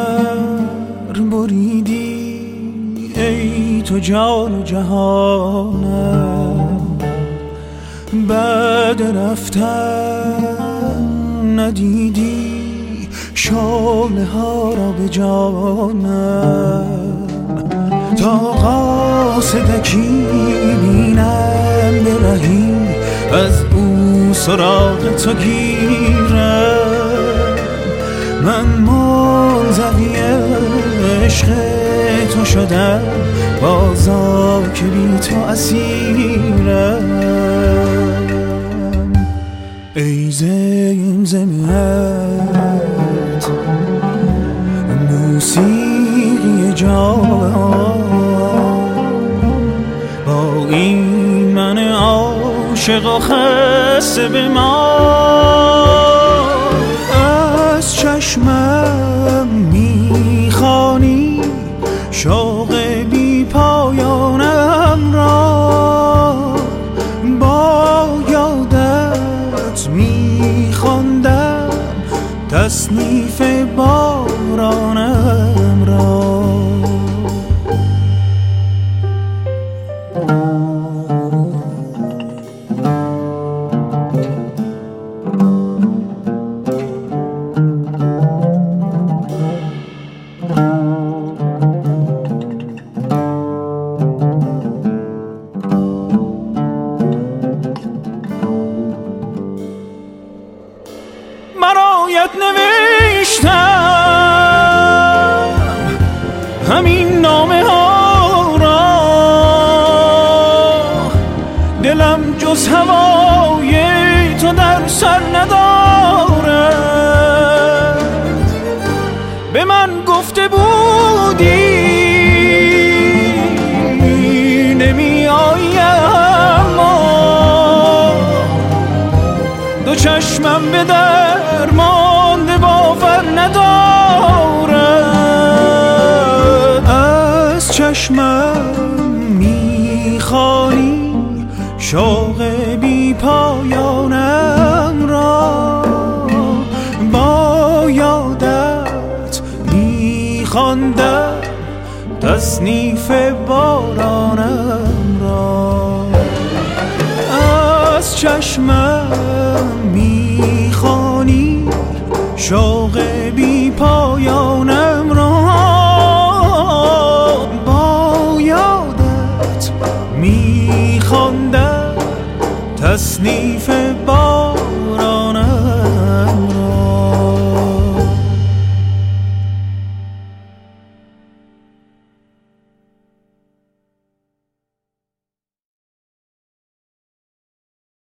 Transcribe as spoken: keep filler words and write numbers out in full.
سر بریدی ای تو جان و جهانم، بعد رفتن ندیدی شعله ها را به جانم. تا قاصدکی بینم به رهی از او سراغ تو گیرم، من منزوی عشق تو شدم بازا که بی تو اسیرم. ای زمزمت موسیقی جان، با این من عاشق و خسته به ما از چشمم میخوانی شوق بی پایانم را، با یادت میخواندم تصنیف بارانم را. برایت نوشتم همین نامه ها را، دلم جز هوای تو در سر ندارد. به من گفته بودی نمی آیم، دو چشمم به درمانده باور ندارد. از چشمم میخوانی شوق بی پایانم را، با یادت میخواندم تصنیف بارانم را. از چشمم میخوانی شوق